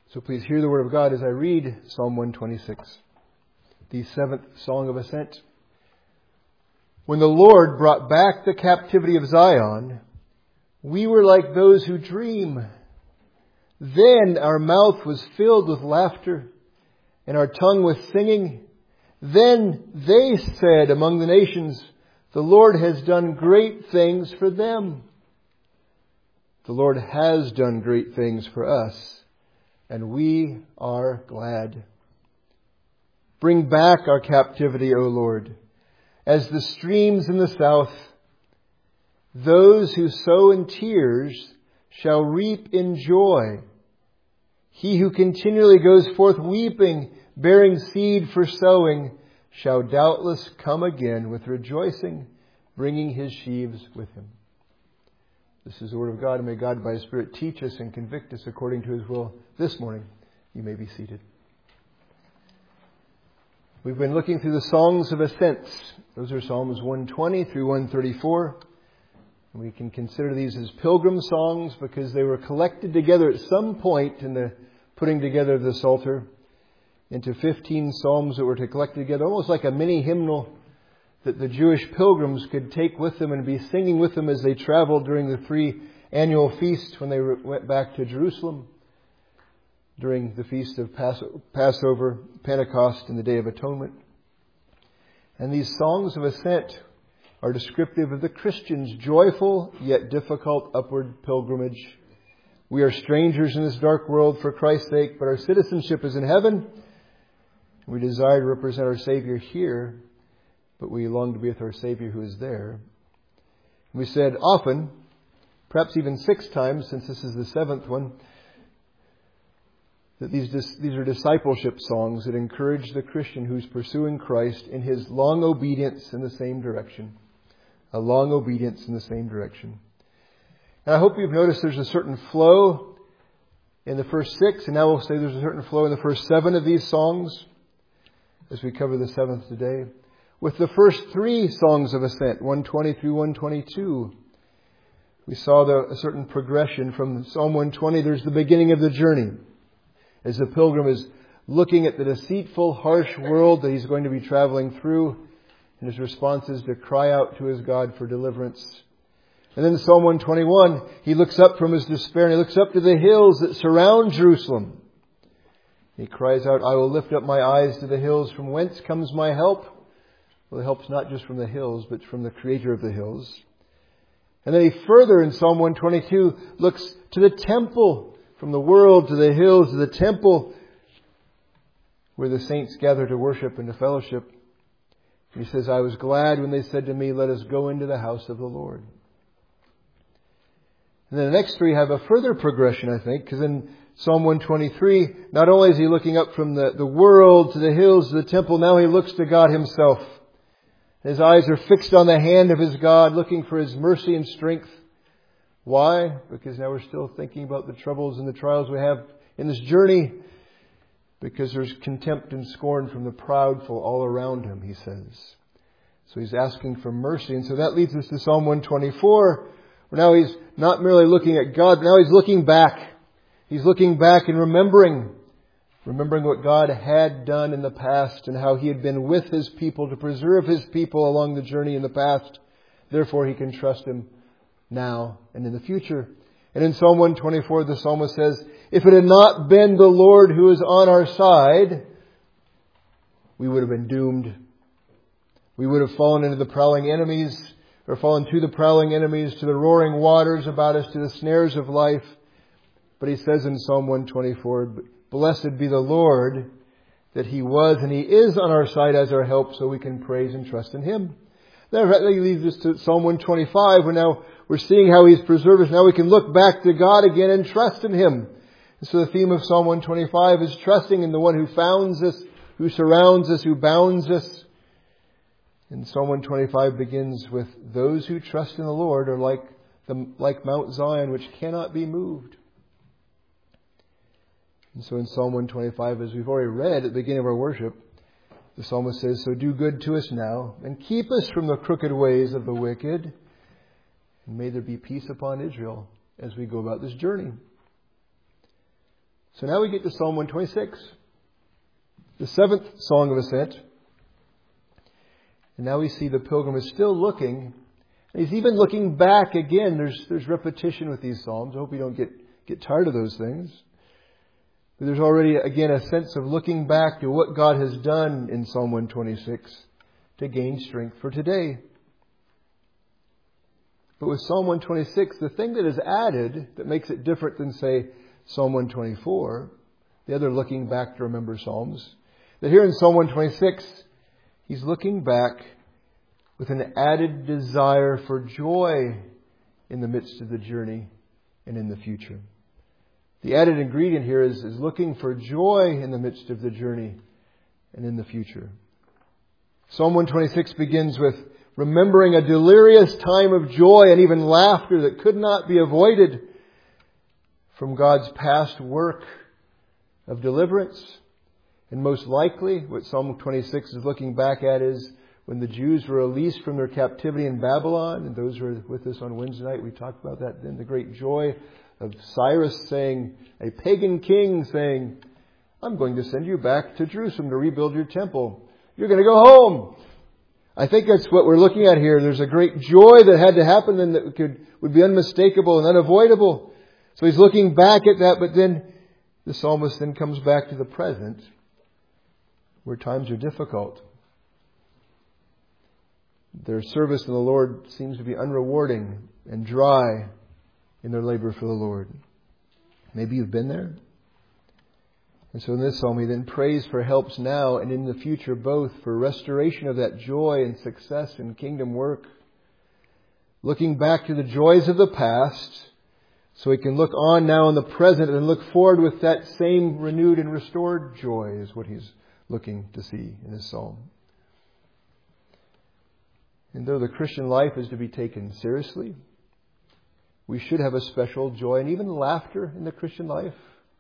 So please hear the word of God as I read Psalm 126, the 7th Song of Ascent. When the Lord brought back the captivity of Zion, we were like those who dream. Then our mouth was filled with laughter, and our tongue with singing. Then they said among the nations, the Lord has done great things for them. The Lord has done great things for us, and we are glad. Bring back our captivity, O Lord, as the streams in the south. Those who sow in tears shall reap in joy. He who continually goes forth weeping, bearing seed for sowing, shall doubtless come again with rejoicing, bringing his sheaves with him. This is the word of God, and may God by His Spirit teach us and convict us according to His will this morning. You may be seated. We've been looking through the Songs of Ascents. Those are Psalms 120 through 134. And we can consider these as pilgrim songs because they were collected together at some point in the putting together of the Psalter into 15 psalms that were collected together, almost like a mini hymnal that the Jewish pilgrims could take with them and be singing with them as they traveled during the 3 annual feasts when they went back to Jerusalem during the feast of Passover, Pentecost, and the Day of Atonement. And these songs of ascent are descriptive of the Christian's joyful yet difficult upward pilgrimage. We are strangers in this dark world for Christ's sake, but our citizenship is in heaven. We desire to represent our Savior here, but we long to be with our Savior who is there. We said often, perhaps even 6 times, since this is the 7th one, that these are discipleship songs that encourage the Christian who's pursuing Christ in his long obedience in the same direction. A long obedience in the same direction. And I hope you've noticed there's a certain flow in the first 6, and now we'll say there's a certain flow in the first 7 of these songs as we cover the 7th today. With the first 3 songs of ascent, 120 through 122, we saw a certain progression. From Psalm 120, there's the beginning of the journey, as the pilgrim is looking at the deceitful, harsh world that he's going to be traveling through, and his response is to cry out to his God for deliverance. And then in Psalm 121, he looks up from his despair, and he looks up to the hills that surround Jerusalem. He cries out, I will lift up my eyes to the hills, from whence comes my help? Well, the help's not just from the hills, but from the Creator of the hills. And then he further in Psalm 122 looks to the temple, from the world to the hills to the temple, where the saints gather to worship and to fellowship. He says, I was glad when they said to me, let us go into the house of the Lord. And then the next 3 have a further progression, I think, because in Psalm 123, not only is he looking up from the world to the hills to the temple, now he looks to God Himself. His eyes are fixed on the hand of his God, looking for His mercy and strength. Why? Because now we're still thinking about the troubles and the trials we have in this journey. Because there's contempt and scorn from the proudful all around him, he says. So he's asking for mercy. And so that leads us to Psalm 124, where now he's not merely looking at God, but now he's looking back. He's looking back and remembering what God had done in the past and how He had been with His people to preserve His people along the journey in the past. Therefore, he can trust Him now and in the future. And in Psalm 124, the psalmist says, if it had not been the Lord who is on our side, we would have been doomed. We would have fallen into the prowling enemies, or fallen to the prowling enemies, to the roaring waters about us, to the snares of life. But he says in Psalm 124, blessed be the Lord, that He was and He is on our side as our help, so we can praise and trust in Him. That leads us to Psalm 125, where now we're seeing how He's preserved us. Now we can look back to God again and trust in Him. And so the theme of Psalm 125 is trusting in the One who founds us, who surrounds us, who bounds us. And Psalm 125 begins with, those who trust in the Lord are like Mount Zion, which cannot be moved. And so in Psalm 125, as we've already read at the beginning of our worship, the psalmist says, so do good to us now, and keep us from the crooked ways of the wicked, and may there be peace upon Israel as we go about this journey. So now we get to Psalm 126, the 7th Song of Ascent. And now we see the pilgrim is still looking. And he's even looking back again. There's repetition with these Psalms. I hope you don't get tired of those things. But there's already, again, a sense of looking back to what God has done in Psalm 126 to gain strength for today. But with Psalm 126, the thing that is added that makes it different than, say, Psalm 124, the other looking back to remember Psalms, that here in Psalm 126, he's looking back with an added desire for joy in the midst of the journey and in the future. The added ingredient here is looking for joy in the midst of the journey and in the future. Psalm 126 begins with remembering a delirious time of joy and even laughter that could not be avoided from God's past work of deliverance. And most likely, what Psalm 26 is looking back at is when the Jews were released from their captivity in Babylon. And those who were with us on Wednesday night, we talked about that then. The great joy of Cyrus saying, a pagan king saying, I'm going to send you back to Jerusalem to rebuild your temple. You're going to go home. I think that's what we're looking at here. There's a great joy that had to happen and that would be unmistakable and unavoidable. So he's looking back at that, but then the psalmist then comes back to the present, where times are difficult. Their service in the Lord seems to be unrewarding and dry in their labor for the Lord. Maybe you've been there. And so in this psalm, he then prays for helps now and in the future, both for restoration of that joy and success in kingdom work. Looking back to the joys of the past, so he can look on now in the present and look forward with that same renewed and restored joy is what he's looking to see in this psalm. And though the Christian life is to be taken seriously, we should have a special joy and even laughter in the Christian life.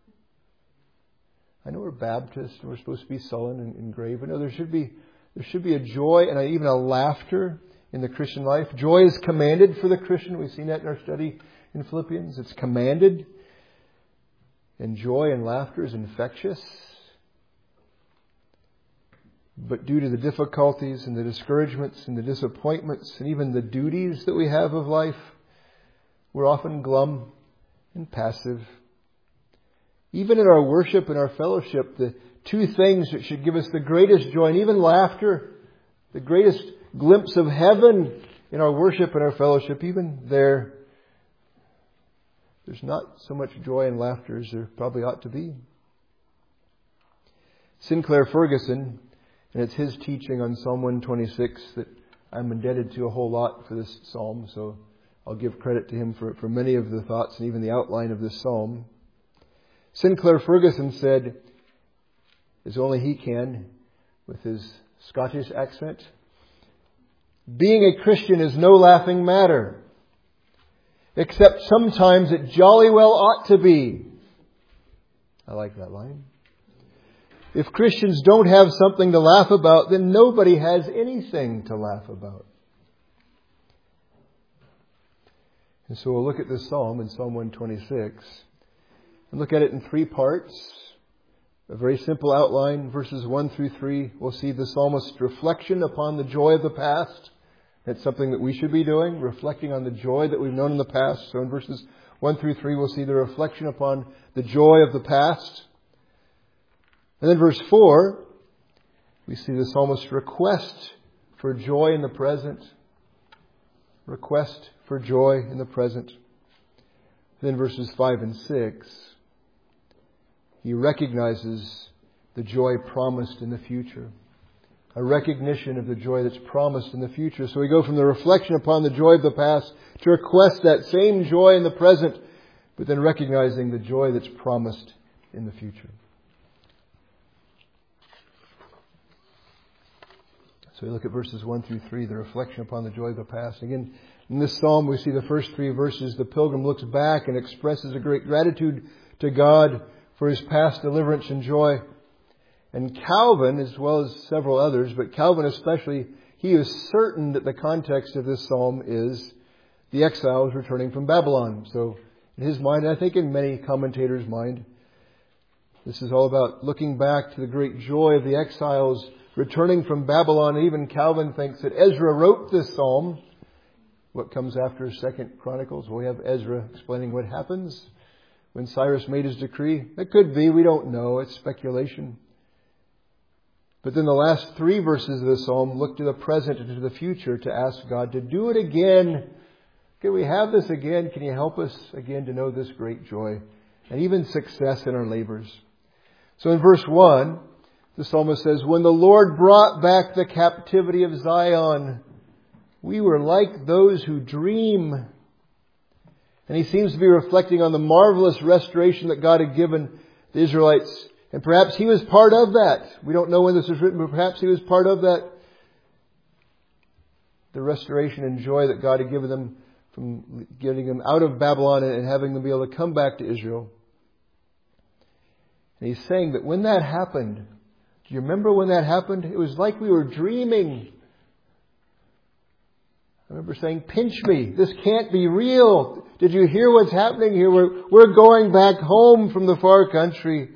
I know we're Baptists and we're supposed to be sullen and grave, but no, there should be a joy and even a laughter in the Christian life. Joy is commanded for the Christian. We've seen that in our study in Philippians. It's commanded. And joy and laughter is infectious. But due to the difficulties and the discouragements and the disappointments and even the duties that we have of life, we're often glum and passive. Even in our worship and our fellowship, the two things that should give us the greatest joy and even laughter, the greatest glimpse of heaven in our worship and our fellowship, even there's not so much joy and laughter as there probably ought to be. Sinclair Ferguson, and it's his teaching on Psalm 126 that I'm indebted to a whole lot for this psalm, so I'll give credit to him for many of the thoughts and even the outline of this psalm. Sinclair Ferguson said, as only he can, with his Scottish accent, being a Christian is no laughing matter, except sometimes it jolly well ought to be. I like that line. If Christians don't have something to laugh about, then nobody has anything to laugh about. And so we'll look at this psalm in Psalm 126 and look at it in three parts. A very simple outline, verses 1 through 3. We'll see the psalmist's reflection upon the joy of the past. That's something that we should be doing, reflecting on the joy that we've known in the past. So in verses 1 through 3, we'll see the reflection upon the joy of the past. And then verse 4, we see the psalmist's request for joy in the present. Request for joy in the present. Then verses 5 and 6, he recognizes the joy promised in the future. A recognition of the joy that's promised in the future. So we go from the reflection upon the joy of the past to request that same joy in the present, but then recognizing the joy that's promised in the future. So we look at verses 1 through 3, the reflection upon the joy of the past. Again, in this psalm, we see the first three verses. The pilgrim looks back and expresses a great gratitude to God for his past deliverance and joy. And Calvin, as well as several others, but Calvin especially, he is certain that the context of this psalm is the exiles returning from Babylon. So in his mind, and I think in many commentators' mind, This is all about looking back to the great joy of the exiles returning from Babylon. Even Calvin thinks that Ezra wrote this psalm. What comes after 2 Chronicles? Well, we have Ezra explaining what happens when Cyrus made his decree. It could be, we don't know, it's speculation. But then the last 3 verses of the psalm look to the present and to the future to ask God to do it again. Can we have this again? Can you help us again to know this great joy and even success in our labors? So in verse 1, the psalmist says, when the Lord brought back the captivity of Zion, we were like those who dream. And he seems to be reflecting on the marvelous restoration that God had given the Israelites. And perhaps he was part of that. We don't know when this was written, but perhaps he was part of that. The restoration and joy that God had given them from getting them out of Babylon and having them be able to come back to Israel. And he's saying that when that happened, do you remember when that happened? It was like we were dreaming. I remember saying, pinch me. This can't be real. Did you hear what's happening here? We're going back home from the far country.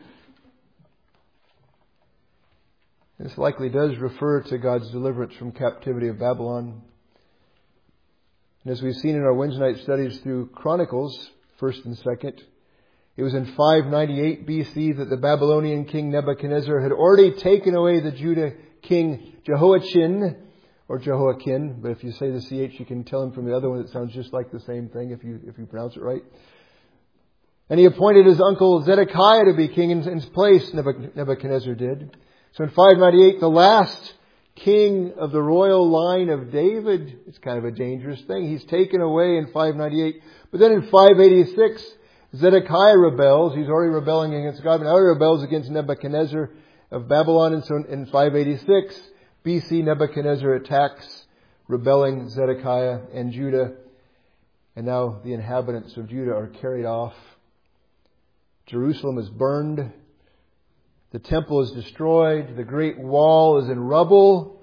This likely does refer to God's deliverance from captivity of Babylon. And as we've seen in our Wednesday night studies through Chronicles, 1st and 2nd, it was in 598 BC that the Babylonian king Nebuchadnezzar had already taken away the Judah king Jehoiachin, or Jehoiakim, but if you say the CH, you can tell him from the other one it sounds just like the same thing if you pronounce it right. And he appointed his uncle Zedekiah to be king in his place, Nebuchadnezzar did. So in 598, the last king of the royal line of David, it's kind of a dangerous thing, he's taken away in 598. But then in 586, Zedekiah rebels. He's already rebelling against God, but now he rebels against Nebuchadnezzar of Babylon. And so in 586 BC, Nebuchadnezzar attacks rebelling Zedekiah and Judah. And now the inhabitants of Judah are carried off. Jerusalem is burned. The temple is destroyed. The great wall is in rubble.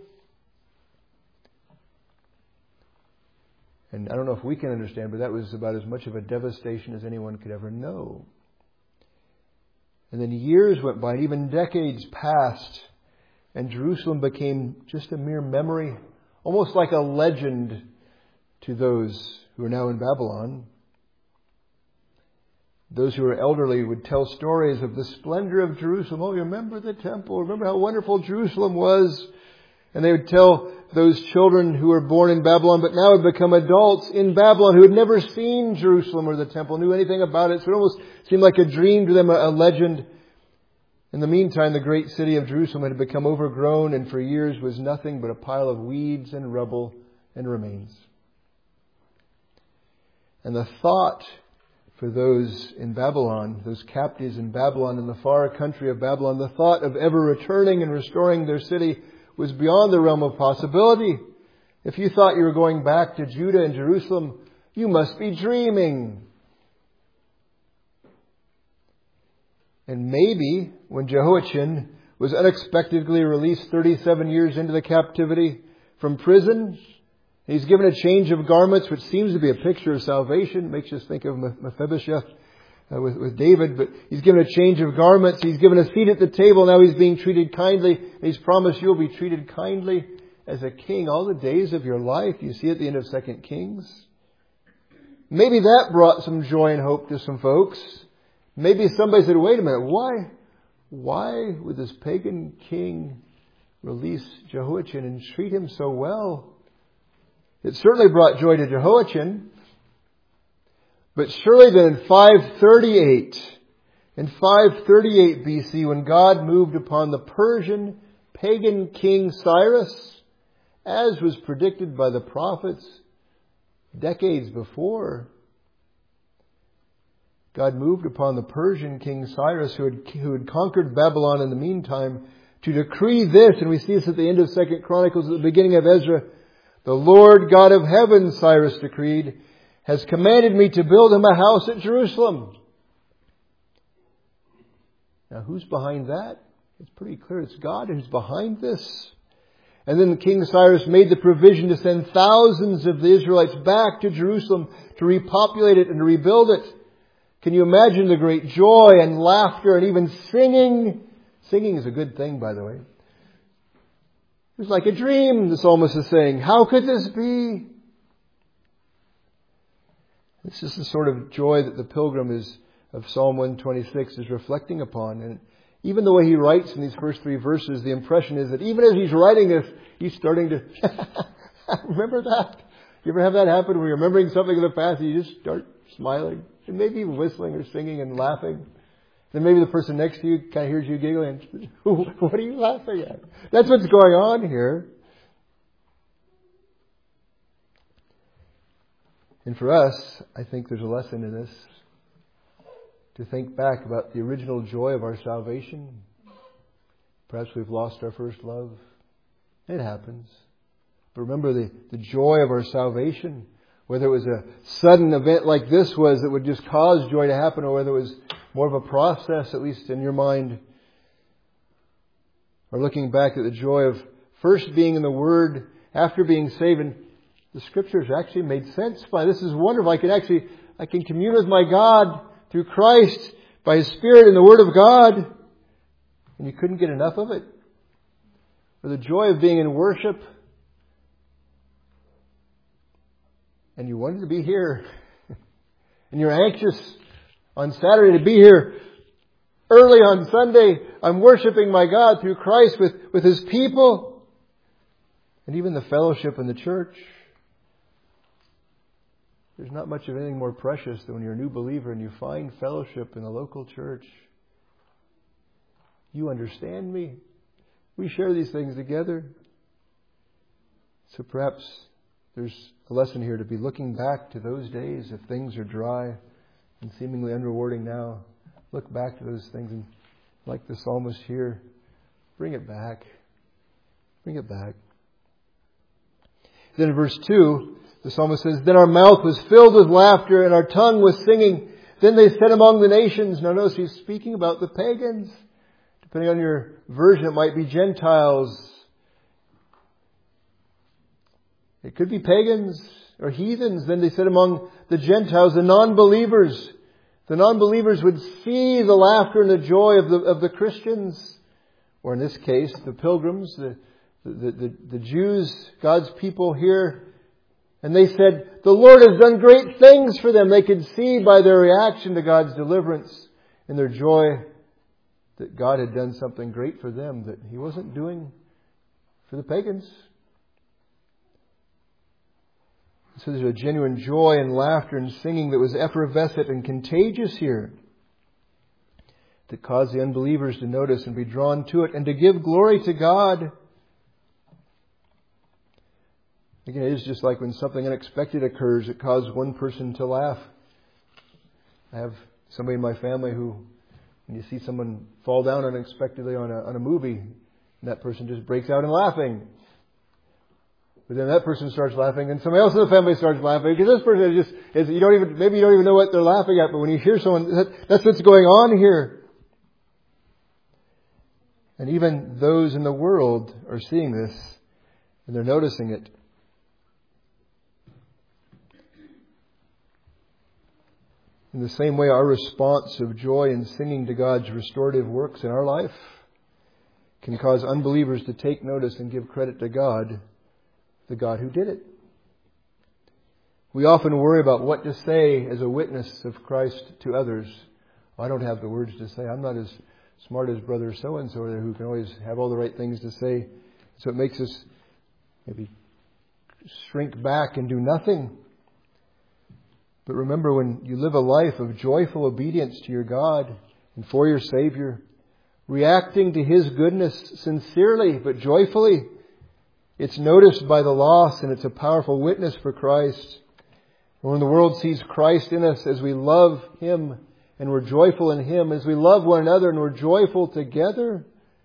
And I don't know if we can understand, but that was about as much of a devastation as anyone could ever know. And then years went by, and even decades passed, and Jerusalem became just a mere memory, almost like a legend to those who are now in Babylon. Those who are elderly would tell stories of the splendor of Jerusalem. Oh, you remember the temple? Remember how wonderful Jerusalem was? And they would tell those children who were born in Babylon, but now had become adults in Babylon, who had never seen Jerusalem or the temple, knew anything about it. So it almost seemed like a dream to them, a legend. In the meantime, the great city of Jerusalem had become overgrown and for years was nothing but a pile of weeds and rubble and remains. And the thought for those in Babylon, those captives in Babylon, in the far country of Babylon, the thought of ever returning and restoring their city was beyond the realm of possibility. If you thought you were going back to Judah and Jerusalem, you must be dreaming. And maybe when Jehoiachin was unexpectedly released 37 years into the captivity from prison, he's given a change of garments, which seems to be a picture of salvation. Makes us think of Mephibosheth with David. But he's given a change of garments. He's given a seat at the table. Now he's being treated kindly. And he's promised you'll be treated kindly as a king all the days of your life. You see at the end of 2 Kings. Maybe that brought some joy and hope to some folks. Maybe somebody said, wait a minute, why would this pagan king release Jehoiachin and treat him so well? It certainly brought joy to Jehoiachin. But surely then in 538 BC, when God moved upon the Persian pagan king Cyrus, as was predicted by the prophets decades before, God moved upon the Persian king Cyrus, who had conquered Babylon in the meantime, to decree this, and we see this at the end of 2 Chronicles, at the beginning of Ezra. The Lord God of heaven, Cyrus decreed, has commanded me to build him a house at Jerusalem. Now, who's behind that? It's pretty clear it's God who's behind this. And then King Cyrus made the provision to send thousands of the Israelites back to Jerusalem to repopulate it and to rebuild it. Can you imagine the great joy and laughter and even singing? Singing is a good thing, by the way. It was like a dream, the psalmist is saying. How could this be? This is the sort of joy that the pilgrim of Psalm 126 is reflecting upon. And even the way he writes in these first 3 verses, the impression is that even as he's writing this, he's starting to remember that. You ever have that happen when you're remembering something in the past and you just start smiling? And maybe whistling or singing and laughing. Then maybe the person next to you kind of hears you giggling. What are you laughing at? That's what's going on here. And for us, I think there's a lesson in this. To think back about the original joy of our salvation. Perhaps we've lost our first love. It happens. But remember the joy of our salvation. Whether it was a sudden event like this was that would just cause joy to happen, or whether it was more of a process, at least in your mind. Or looking back at the joy of first being in the Word, after being saved. And the Scriptures actually made sense by this. Is wonderful. I can commune with my God through Christ by His Spirit in the Word of God. And you couldn't get enough of it. Or the joy of being in worship. And you wanted to be here. And you're anxious on Saturday to be here. Early on Sunday, I'm worshiping my God through Christ with His people. And even the fellowship in the church. There's not much of anything more precious than when you're a new believer and you find fellowship in the local church. You understand me. We share these things together. So perhaps there's a lesson here to be looking back to those days. If things are dry and seemingly unrewarding now, look back to those things and, like the psalmist here, bring it back. Bring it back. Then in verse 2, the psalmist says, Then our mouth was filled with laughter and our tongue was singing. Then they said among the nations. Now notice he's speaking about the pagans. Depending on your version, it might be Gentiles. It could be pagans or heathens. Then they said among the Gentiles, the non-believers. The non-believers would see the laughter and the joy of the Christians. Or in this case, the pilgrims, the Jews, God's people here. And they said, the Lord has done great things for them. They could see by their reaction to God's deliverance and their joy that God had done something great for them that He wasn't doing for the pagans. So there's a genuine joy and laughter and singing that was effervescent and contagious here that caused the unbelievers to notice and be drawn to it and to give glory to God. Again, it is just like when something unexpected occurs, it causes one person to laugh. I have somebody in my family who, when you see someone fall down unexpectedly on a movie, and that person just breaks out in laughing. But then that person starts laughing, and somebody else in the family starts laughing, because this person maybe you don't even know what they're laughing at, but when you hear someone, that's what's going on here. And even those in the world are seeing this, and they're noticing it. In the same way, our response of joy and singing to God's restorative works in our life can cause unbelievers to take notice and give credit to God, the God who did it. We often worry about what to say as a witness of Christ to others. I don't have the words to say. I'm not as smart as brother so-and-so who can always have all the right things to say. So it makes us maybe shrink back and do nothing. But remember, when you live a life of joyful obedience to your God and for your Savior, reacting to His goodness sincerely but joyfully, it's noticed by the lost and it's a powerful witness for Christ. And when the world sees Christ in us as we love Him and we're joyful in Him, as we love one another and we're joyful together,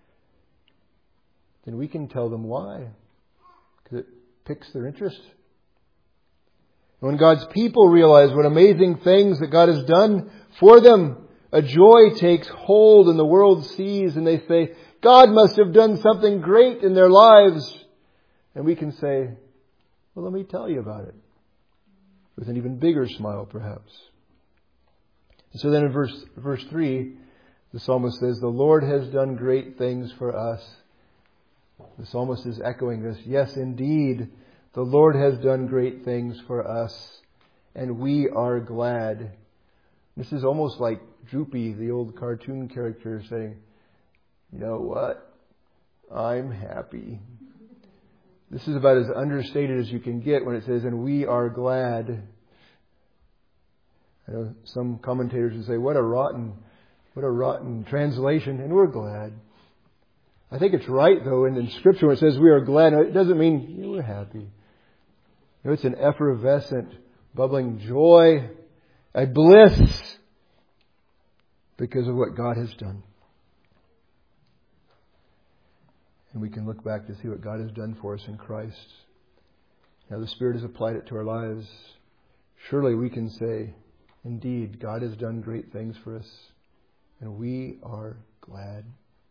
then we can tell them why. Because it piques their interest. When God's people realize what amazing things that God has done for them, a joy takes hold and the world sees and they say, God must have done something great in their lives. And we can say, well, let me tell you about it. With an even bigger smile, perhaps. So then in verse 3, the psalmist says, the Lord has done great things for us. The psalmist is echoing this. Yes, indeed, the Lord has done great things for us, and we are glad. This is almost like Droopy, the old cartoon character, saying, you know what? I'm happy. This is about as understated as you can get when it says, and we are glad. I know some commentators would say, what a rotten translation, and we're glad. I think it's right, though, in Scripture when it says we are glad, it doesn't mean we're happy. It's an effervescent, bubbling joy, a bliss, because of what God has done. And we can look back to see what God has done for us in Christ. Now the Spirit has applied it to our lives. Surely we can say, indeed, God has done great things for us, and we are glad.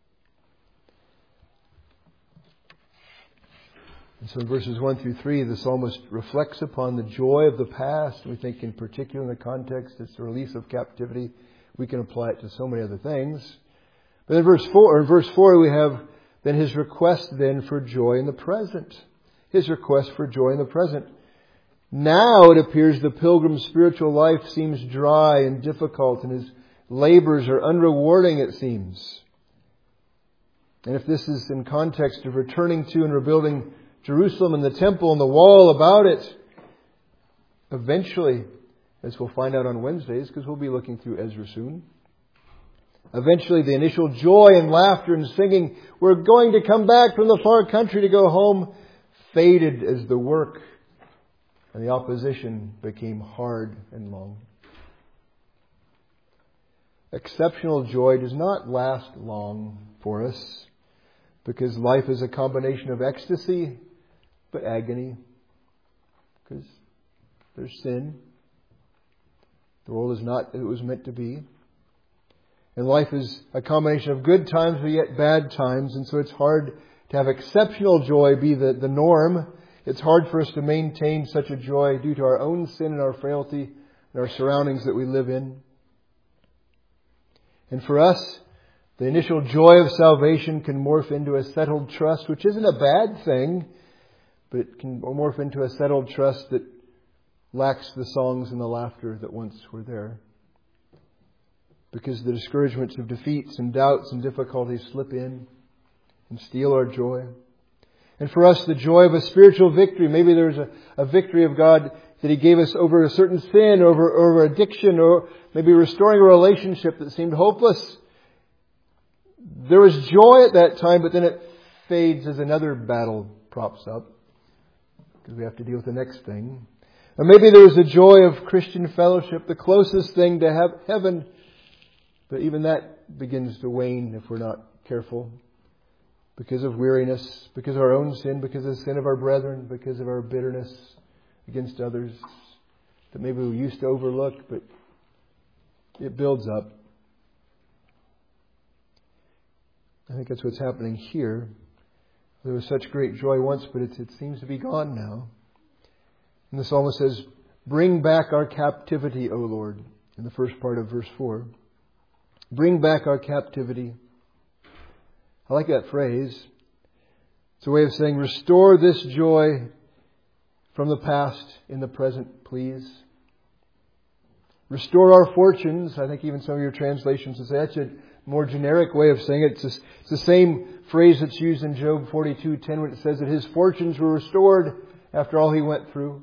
And so in verses 1 through 3, the psalmist reflects upon the joy of the past. We think in particular in the context, it's the release of captivity. We can apply it to so many other things. But in verse 4, we have then his request then for joy in the present. His request for joy in the present. Now it appears the pilgrim's spiritual life seems dry and difficult, and his labors are unrewarding, it seems. And if this is in context of returning to and rebuilding Jerusalem and the temple and the wall about it, eventually, as we'll find out on Wednesdays, because we'll be looking through Ezra soon, eventually the initial joy and laughter and singing, we're going to come back from the far country to go home, faded as the work and the opposition became hard and long. Exceptional joy does not last long for us, because life is a combination of ecstasy but agony, because there's sin. The world is not as it was meant to be. And life is a combination of good times but yet bad times, and so it's hard to have exceptional joy be the norm. It's hard for us to maintain such a joy due to our own sin and our frailty and our surroundings that we live in. And for us, the initial joy of salvation can morph into a settled trust, which isn't a bad thing, but it can morph into a settled trust that lacks the songs and the laughter that once were there. Because the discouragements of defeats and doubts and difficulties slip in and steal our joy. And for us, the joy of a spiritual victory. Maybe there's a victory of God that He gave us over a certain sin, over addiction, or maybe restoring a relationship that seemed hopeless. There was joy at that time, but then it fades as another battle props up, because we have to deal with the next thing. Or maybe there was the joy of Christian fellowship, the closest thing to heaven, but even that begins to wane if we're not careful. Because of weariness, because of our own sin, because of the sin of our brethren, because of our bitterness against others that maybe we used to overlook, but it builds up. I think that's what's happening here. There was such great joy once, but it seems to be gone now. And the psalmist says, bring back our captivity, O Lord, in the first part of verse 4. Bring back our captivity. I like that phrase. It's a way of saying, restore this joy from the past in the present, please. Restore our fortunes. I think even some of your translations will say that's a more generic way of saying it. It's the same phrase that's used in Job 42:10 when it says that his fortunes were restored after all he went through.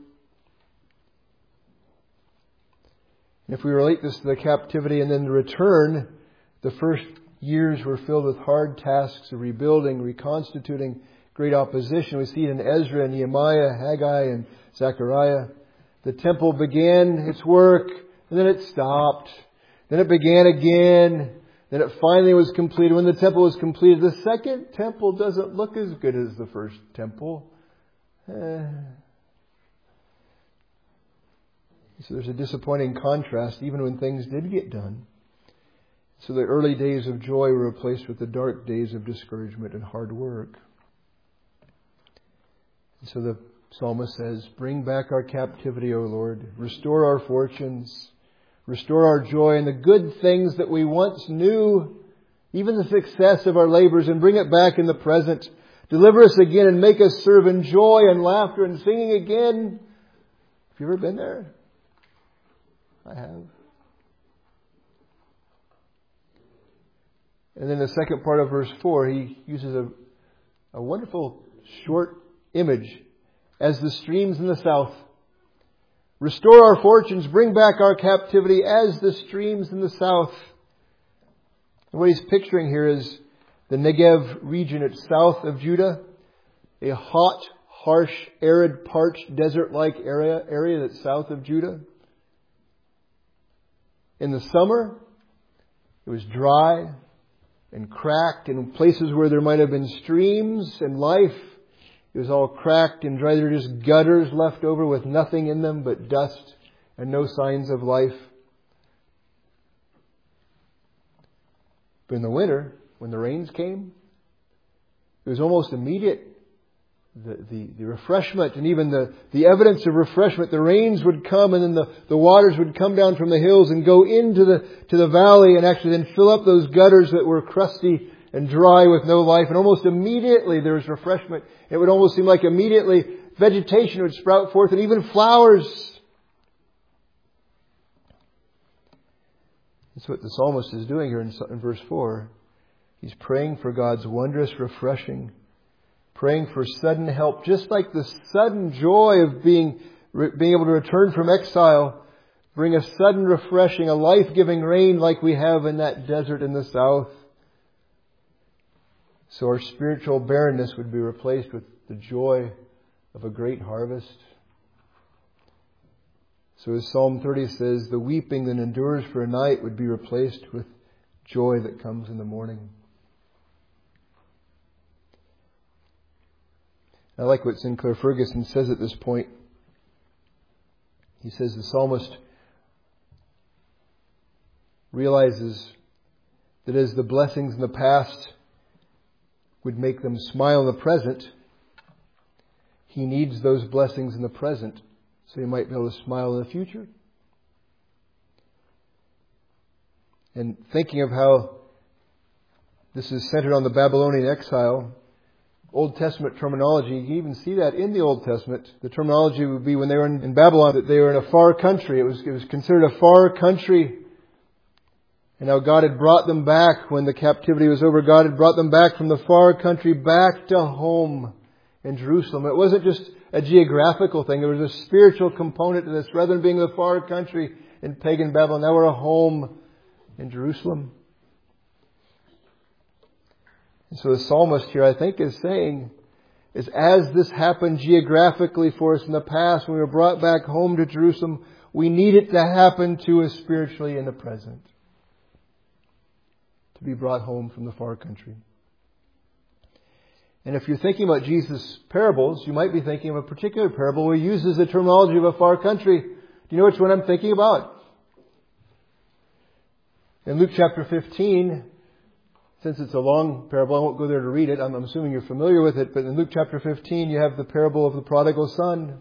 And if we relate this to the captivity and then the return, the first years were filled with hard tasks of rebuilding, reconstituting, great opposition. We see it in Ezra and Nehemiah, Haggai and Zechariah. The temple began its work, and then it stopped. Then it began again. Then it finally was completed. When the temple was completed, the second temple doesn't look as good as the first temple. So there's a disappointing contrast even when things did get done. So the early days of joy were replaced with the dark days of discouragement and hard work. And so the psalmist says, bring back our captivity, O Lord. Restore our fortunes. Restore our joy in the good things that we once knew, even the success of our labors, and bring it back in the present. Deliver us again and make us serve in joy and laughter and singing again. Have you ever been there? I have. And then the second part of verse 4, he uses a wonderful short image. As the streams in the south. Restore our fortunes, bring back our captivity as the streams in the south. And what he's picturing here is the Negev region. It's south of Judah. A hot, harsh, arid, parched, desert-like area that's south of Judah. In the summer, it was dry and cracked, and in places where there might have been streams and life, it was all cracked and dry. There were just gutters left over with nothing in them but dust and no signs of life. But in the winter, when the rains came, it was almost immediate. The refreshment and even the evidence of refreshment. The rains would come and then the waters would come down from the hills and go into the valley and actually then fill up those gutters that were crusty and dry with no life. And almost immediately there was refreshment. It would almost seem like immediately vegetation would sprout forth and even flowers. That's what the psalmist is doing here in verse 4. He's praying for God's wondrous refreshing. Praying for sudden help, just like the sudden joy of being able to return from exile, bring a sudden refreshing, a life-giving rain like we have in that desert in the south. So our spiritual barrenness would be replaced with the joy of a great harvest. So as Psalm 30 says, the weeping that endures for a night would be replaced with joy that comes in the morning. I like what Sinclair Ferguson says at this point. He says the psalmist realizes that as the blessings in the past would make them smile in the present, he needs those blessings in the present so he might be able to smile in the future. And thinking of how this is centered on the Babylonian exile, Old Testament terminology, you can even see that in the Old Testament. The terminology would be when they were in Babylon, that they were in a far country. It was considered a far country. And how God had brought them back when the captivity was over. God had brought them back from the far country back to home in Jerusalem. It wasn't just a geographical thing. There was a spiritual component to this. Rather than being the far country in pagan Babylon, now we're a home in Jerusalem. And so the psalmist here, I think, is saying, is as this happened geographically for us in the past, when we were brought back home to Jerusalem, we need it to happen to us spiritually in the present. To be brought home from the far country. And if you're thinking about Jesus' parables, you might be thinking of a particular parable where he uses the terminology of a far country. Do you know which one I'm thinking about? In Luke chapter 15, since it's a long parable, I won't go there to read it. I'm assuming you're familiar with it. But in Luke chapter 15, you have the parable of the prodigal son.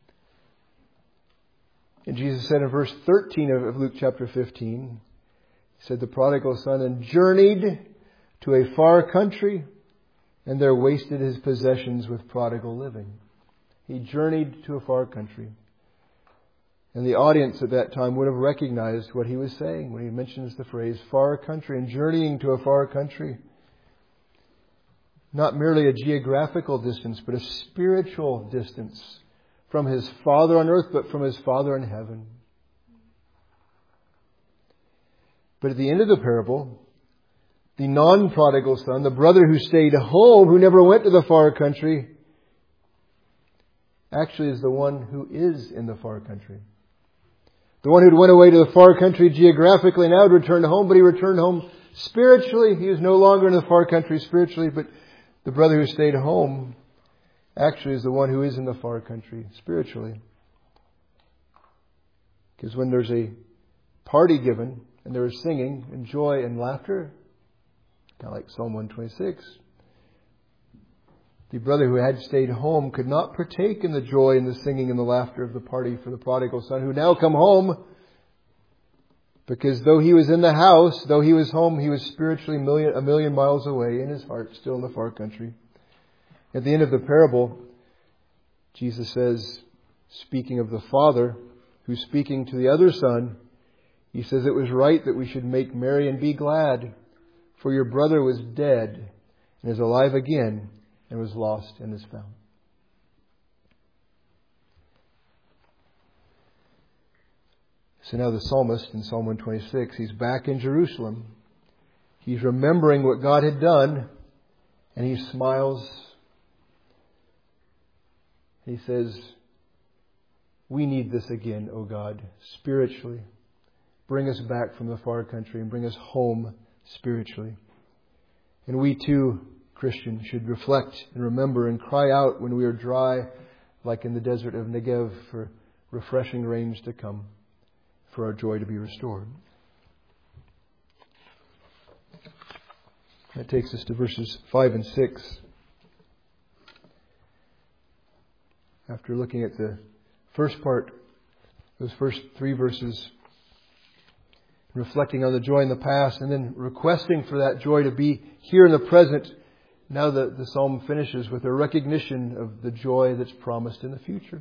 And Jesus said in verse 13 of Luke chapter 15, he said, the prodigal son and journeyed to a far country and there wasted his possessions with prodigal living. He journeyed to a far country. And the audience at that time would have recognized what he was saying when he mentions the phrase far country and journeying to a far country. Not merely a geographical distance, but a spiritual distance from his Father on earth, but from his Father in heaven. But at the end of the parable, the non-prodigal son, the brother who stayed home, who never went to the far country, actually is the one who is in the far country. The one who went away to the far country geographically now had returned home, but he returned home spiritually. He was no longer in the far country spiritually, but the brother who stayed home actually is the one who is in the far country spiritually. Because when there's a party given and there is singing and joy and laughter, kind of like Psalm 126, the brother who had stayed home could not partake in the joy and the singing and the laughter of the party for the prodigal son who now come home. Because though he was in the house, though he was home, he was spiritually a million miles away in his heart, still in the far country. At the end of the parable, Jesus says, speaking of the Father, who's speaking to the other Son, He says, it was right that we should make merry and be glad, for your brother was dead and is alive again and was lost and is found. So now the psalmist in Psalm 126, he's back in Jerusalem. He's remembering what God had done, and he smiles. He says, we need this again, O God, spiritually. Bring us back from the far country and bring us home spiritually. And we too, Christians, should reflect and remember and cry out when we are dry, like in the desert of Negev, for refreshing rains to come, for our joy to be restored. That takes us to verses 5 and 6. After looking at the first part, those first 3 verses, reflecting on the joy in the past and then requesting for that joy to be here in the present, now the psalm finishes with a recognition of the joy that's promised in the future.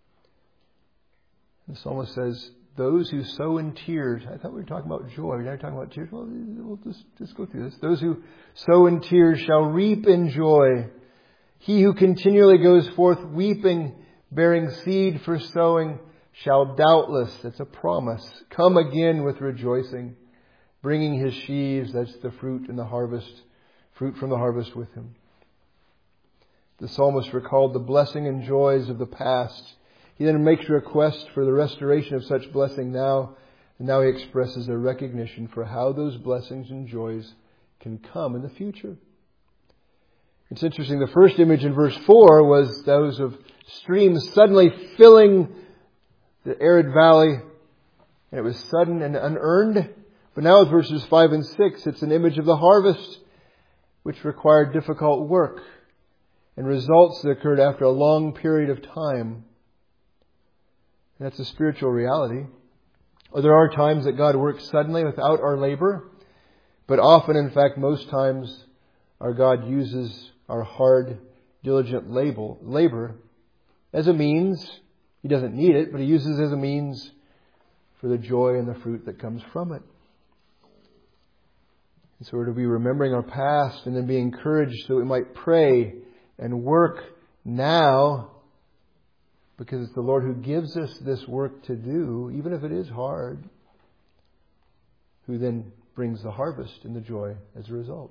The psalmist says, those who sow in tears. I thought we were talking about joy. We're not talking about tears. Well, we'll just go through this. Those who sow in tears shall reap in joy. He who continually goes forth weeping, bearing seed for sowing, shall doubtless, that's a promise, come again with rejoicing, bringing his sheaves, that's the fruit and the harvest, fruit from the harvest with him. The psalmist recalled the blessing and joys of the past. He then makes a request for the restoration of such blessing now, and now he expresses a recognition for how those blessings and joys can come in the future. It's interesting, the first image in verse 4 was those of streams suddenly filling the arid valley, and it was sudden and unearned. But now with verses 5 and 6, it's an image of the harvest, which required difficult work and results that occurred after a long period of time. And that's a spiritual reality. There are times that God works suddenly without our labor, but often, in fact, most times, our God uses our hard, diligent labor as a means. He doesn't need it, but He uses it as a means for the joy and the fruit that comes from it. And so we're to be remembering our past and then be encouraged so that we might pray and work now, because it's the Lord who gives us this work to do, even if it is hard, who then brings the harvest and the joy as a result.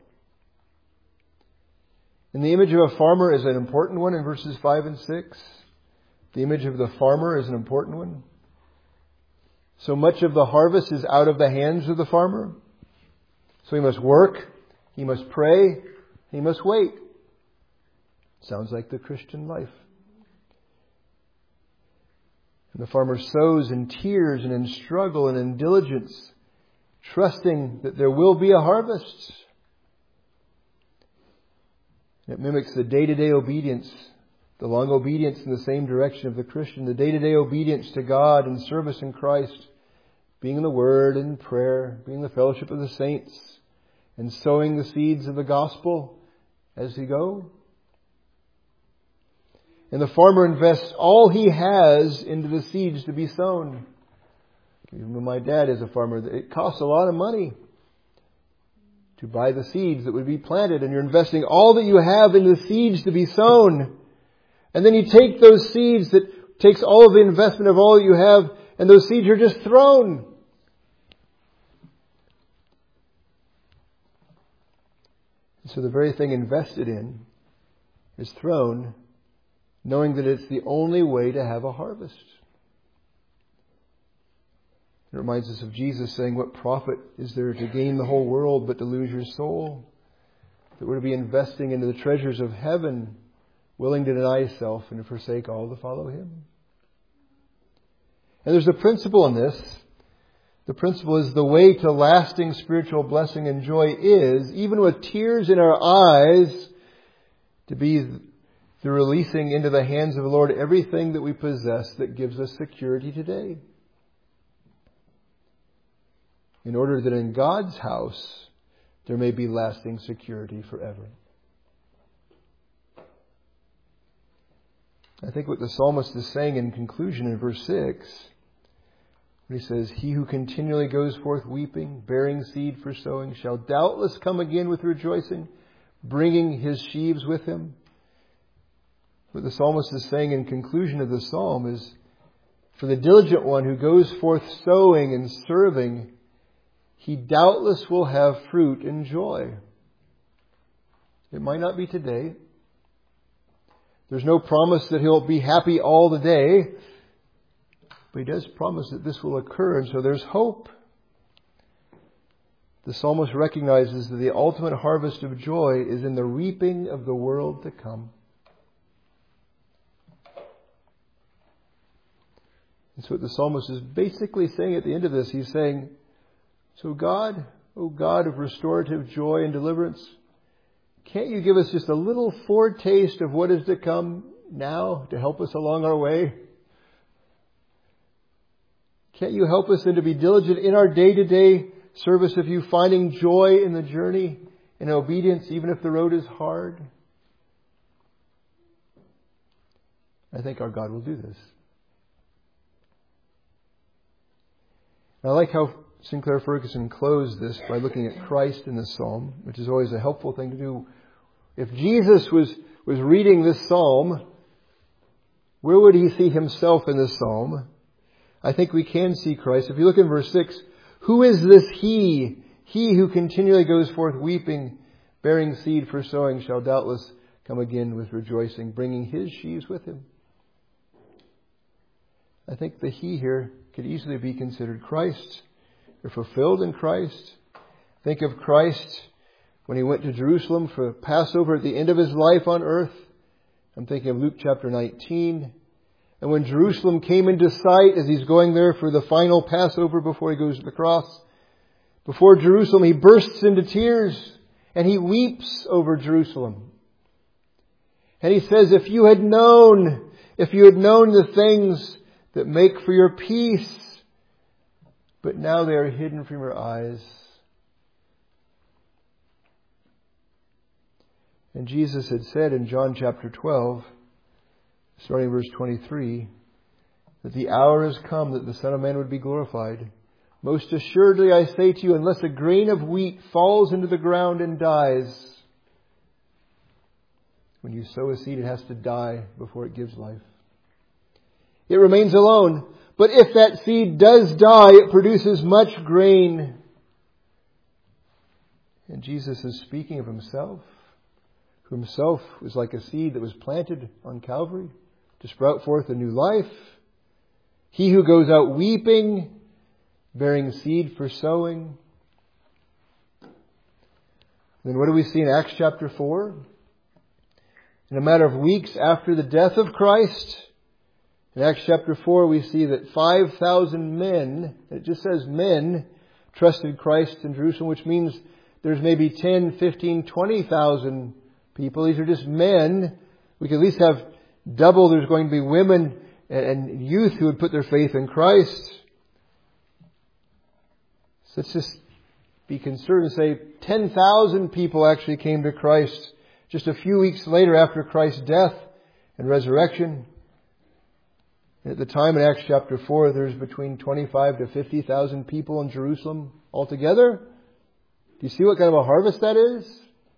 And the image of a farmer is an important one in verses 5 and 6. The image of the farmer is an important one. So much of the harvest is out of the hands of the farmer. So he must work, he must pray, he must wait. Sounds like the Christian life. And the farmer sows in tears and in struggle and in diligence, trusting that there will be a harvest. It mimics the day-to-day obedience, the long obedience in the same direction of the Christian, the day-to-day obedience to God and service in Christ, being in the Word and prayer, being in the fellowship of the saints, and sowing the seeds of the gospel as he goes. And the farmer invests all he has into the seeds to be sown. Even when my dad is a farmer, it costs a lot of money to buy the seeds that would be planted, and you're investing all that you have into the seeds to be sown. And then you take those seeds, that takes all of the investment of all that you have, and those seeds are just thrown. And so the very thing invested in is thrown, knowing that it's the only way to have a harvest. It reminds us of Jesus saying, what profit is there to gain the whole world but to lose your soul? That we're to be investing into the treasures of heaven, willing to deny self and to forsake all to follow Him. And there's a principle in this. The principle is the way to lasting spiritual blessing and joy is, even with tears in our eyes, to be the releasing into the hands of the Lord everything that we possess that gives us security today. in order that in God's house there may be lasting security forever. I think what the psalmist is saying in conclusion in verse 6, when he says, "He who continually goes forth weeping, bearing seed for sowing, shall doubtless come again with rejoicing, bringing his sheaves with him." What the psalmist is saying in conclusion of the psalm is, for the diligent one who goes forth sowing and serving, he doubtless will have fruit and joy. It might not be today. There's no promise that he'll be happy all the day. But he does promise that this will occur, and so there's hope. The psalmist recognizes that the ultimate harvest of joy is in the reaping of the world to come. That's what the psalmist is basically saying at the end of this. He's saying, so God, O God of restorative joy and deliverance, can't you give us just a little foretaste of what is to come now to help us along our way? Can't you help us then to be diligent in our day-to-day service of you, finding joy in the journey, in obedience, even if the road is hard? I think our God will do this. And I like how Sinclair Ferguson closed this by looking at Christ in the psalm, which is always a helpful thing to do. If Jesus was reading this psalm, where would he see himself in this psalm? I think we can see Christ. If you look in verse 6, who is this he? He who continually goes forth weeping, bearing seed for sowing, shall doubtless come again with rejoicing, bringing his sheaves with him. I think the he here could easily be considered Christ. They're fulfilled in Christ. Think of Christ when he went to Jerusalem for Passover at the end of his life on earth. I'm thinking of Luke chapter 19. And when Jerusalem came into sight as he's going there for the final Passover before he goes to the cross, before Jerusalem he bursts into tears and he weeps over Jerusalem. And he says, if you had known the things that make for your peace, but now they are hidden from your eyes. And Jesus had said in John chapter 12, starting verse 23, that the hour has come that the Son of Man would be glorified. Most assuredly I say to you, unless a grain of wheat falls into the ground and dies, when you sow a seed, it has to die before it gives life. It remains alone. But if that seed does die, it produces much grain. And Jesus is speaking of himself, who himself was like a seed that was planted on Calvary to sprout forth a new life. He who goes out weeping, bearing seed for sowing. Then what do we see in Acts chapter 4? In a matter of weeks after the death of Christ, in Acts chapter 4, we see that 5,000 men, it just says men, trusted Christ in Jerusalem, which means there's maybe 10, 15, 20,000 people. These are just men. We could at least have double. There's going to be women and youth who would put their faith in Christ. So let's just be concerned and say 10,000 people actually came to Christ just a few weeks later after Christ's death and resurrection. At the time in Acts chapter 4, there's between 25 to 50,000 people in Jerusalem altogether. Do you see what kind of a harvest that is?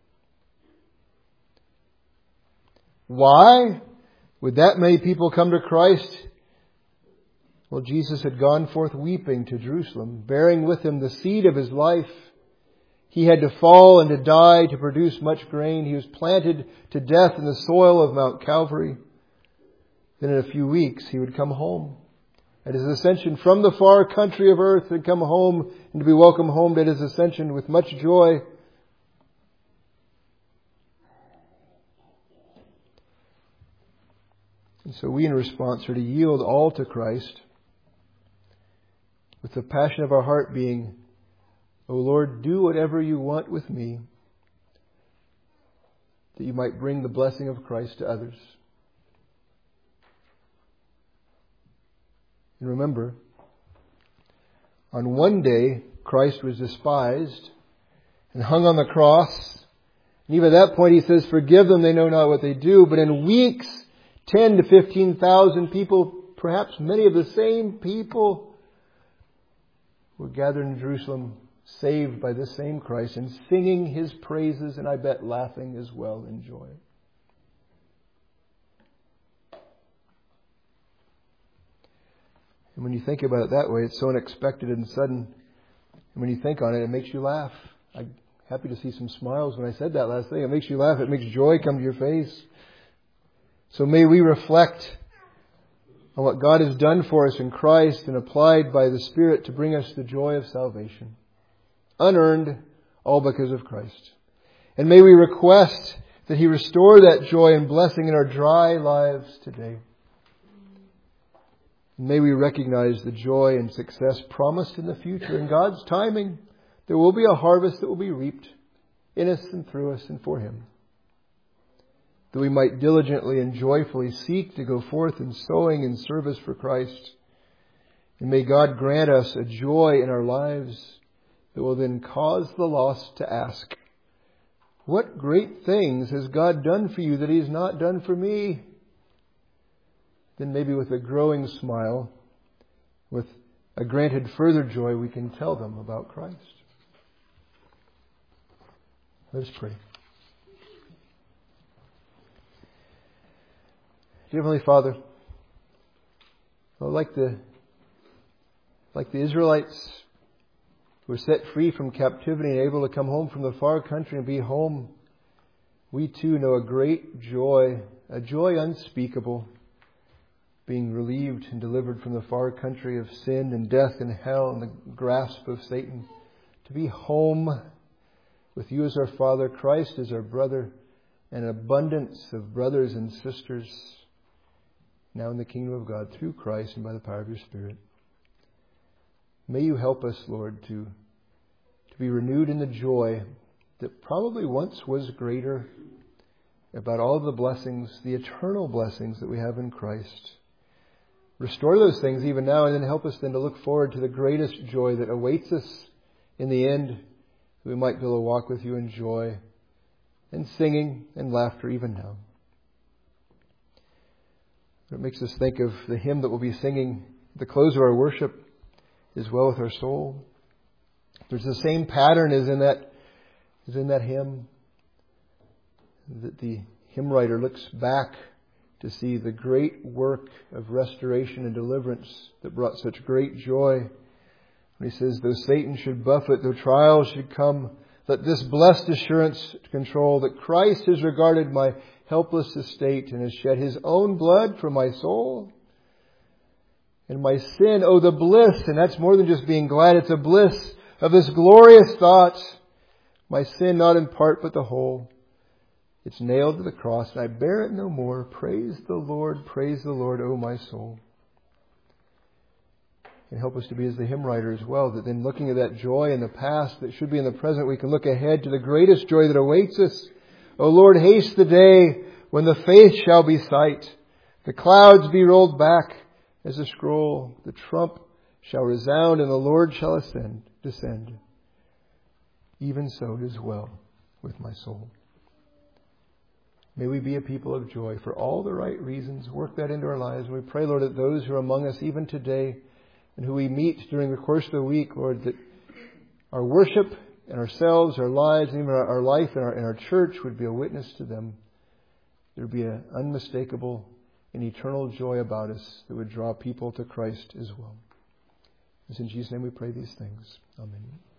Why would that many people come to Christ? Well, Jesus had gone forth weeping to Jerusalem, bearing with him the seed of his life. He had to fall and to die to produce much grain. He was planted to death in the soil of Mount Calvary. Then in a few weeks he would come home. At his ascension from the far country of earth, and come home and to be welcomed home at his ascension with much joy. And so we in response are to yield all to Christ, with the passion of our heart being, O Lord, do whatever you want with me, that you might bring the blessing of Christ to others. And remember, on one day, Christ was despised and hung on the cross. And even at that point he says, forgive them, they know not what they do. But in weeks, 10 to 15,000 people, perhaps many of the same people, were gathered in Jerusalem, saved by this same Christ and singing His praises, and I bet laughing as well in joy. And when you think about it that way, it's so unexpected and sudden. And when you think on it, it makes you laugh. I'm happy to see some smiles when I said that last thing. It makes you laugh. It makes joy come to your face. So may we reflect on what God has done for us in Christ and applied by the Spirit to bring us the joy of salvation. Unearned, all because of Christ. And may we request that He restore that joy and blessing in our dry lives today. May we recognize the joy and success promised in the future. In God's timing, there will be a harvest that will be reaped in us and through us and for Him. That we might diligently and joyfully seek to go forth in sowing and service for Christ. And may God grant us a joy in our lives that will then cause the lost to ask, what great things has God done for you that He's not done for me? Then maybe with a growing smile, with a granted further joy, we can tell them about Christ. Let us pray. Dear Heavenly Father, like the Israelites who were set free from captivity and able to come home from the far country and be home, we too know a great joy, a joy unspeakable, being relieved and delivered from the far country of sin and death and hell and the grasp of Satan, to be home with You as our Father, Christ as our brother, and an abundance of brothers and sisters now in the kingdom of God through Christ and by the power of Your Spirit. May You help us, Lord, to be renewed in the joy that probably once was greater about all of the blessings, the eternal blessings that we have in Christ. Restore those things even now, and then help us then to look forward to the greatest joy that awaits us in the end. We might be able to walk with You in joy and singing and laughter even now. It makes us think of the hymn that we'll be singing at the close of our worship, Is Well With Our Soul. There's the same pattern as in that hymn, that the hymn writer looks back to see the great work of restoration and deliverance that brought such great joy. When he says, though Satan should buffet, though trials should come, let this blessed assurance control that Christ has regarded my helpless estate and has shed His own blood for my soul. And my sin, oh the bliss, and that's more than just being glad, it's a bliss of this glorious thought. My sin not in part but the whole. It's nailed to the cross, and I bear it no more. Praise the Lord, O my soul. And help us to be as the hymn writer as well, that then looking at that joy in the past that should be in the present, we can look ahead to the greatest joy that awaits us. O Lord, haste the day when the faith shall be sight, the clouds be rolled back as a scroll, the trump shall resound, and the Lord shall descend. Even so it is well with my soul. May we be a people of joy for all the right reasons. Work that into our lives. And we pray, Lord, that those who are among us even today and who we meet during the course of the week, Lord, that our worship and ourselves, our lives, and even our life in our church would be a witness to them. There would be an unmistakable and eternal joy about us that would draw people to Christ as well. It's in Jesus' name we pray these things. Amen.